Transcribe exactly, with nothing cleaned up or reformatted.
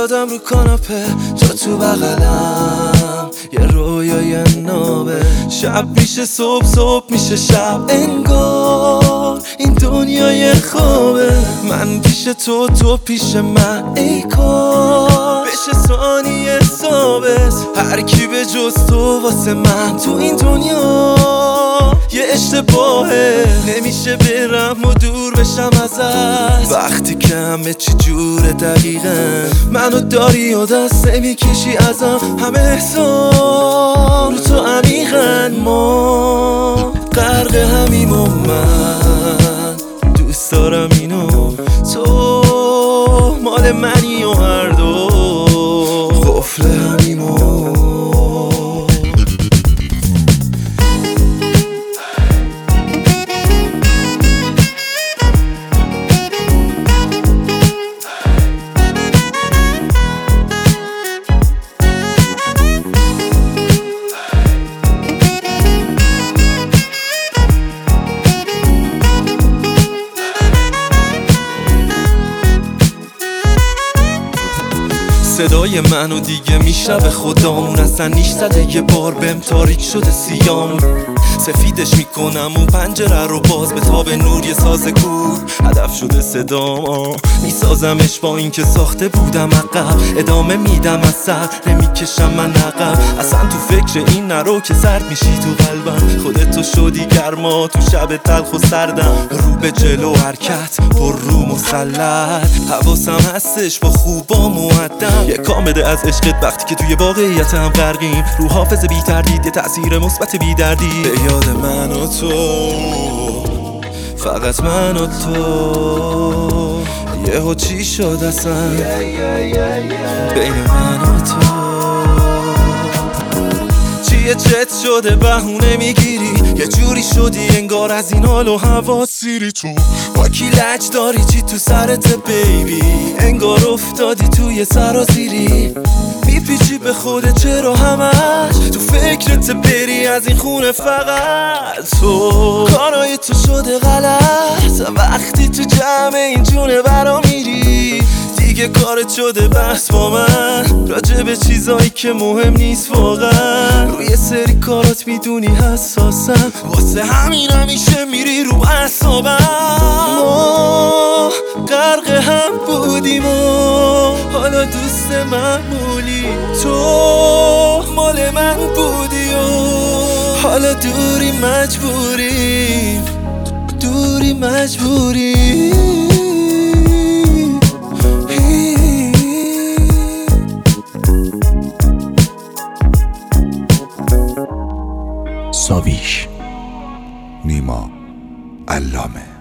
افتادم رو کاناپه، تو تو بغلم، یه رویای نابه. شب میشه صبح، صبح میشه شب، انگار این دنیای خوابه. من پیش تو، تو پیش من، ای کاش بشه ثانیه ثابت. هر کی به جز تو واسه من تو این دنیا یه اشتباهه. نمیشه برم و دور بشم ازت وقتی که همه چی جوره دقیقا. منو داری و دست نمیکشی ازم، همه احسان رو تو عمیقن. ما غرق همیم و من دوست دارم اینو، تو مال منی و هر دو قفل همیم و صدای منو دیگه میشنوه خدامون، اصلا نیش زده یه بار بهم تاریک شده سیام. سفیدش میکنم و پنجره رو باز به تاب نور، یه ساز کور هدف شده صدام. میسازمش با این که ساخته بودم عقب، ادامه میدم از سر نمیکشم من عقب. اصلا تو فکر این نرو که سرد میشی تو قلبم. خودتو شدی گرما تو شب تلخ و سردم، رو به جلو حرکت پر رو مسلط. حواسم هستش با خوبا مودم، یه کام بده از عشقت وقتی که توی واقعیت هم غرقیم. رو حافظ بی تردید یه تأثیر مثبت بی دردی به یاد من و تو، فقط من و تو. یهو چی شد اصلا بین من و تو؟ چیه چت شده بهونه میگیری، یه جوری شدی انگار از این حال و هوا سیری. تو با کی لج داری، چی تو سرت بیبی؟ انگار افتادی توی سرازیری، میپیچی به خودت چرا همش تو فکرت بری از این خونه. فقط تو کارای تو شده غلط وقتی تو جمع این جونه برا میری. دیگه کارت شده بحث با من راجع به چیزایی که مهم نیست واقعا. روی سری کارات میدونی حساسم، واسه همین همیشه میری رو اعصابم. ما غرق هم بودیم و حالا دوست معمولی، تو مال من بودی و حالا دوری مجبوریم، دوری مجبوریم. ساویش، نیما علامه.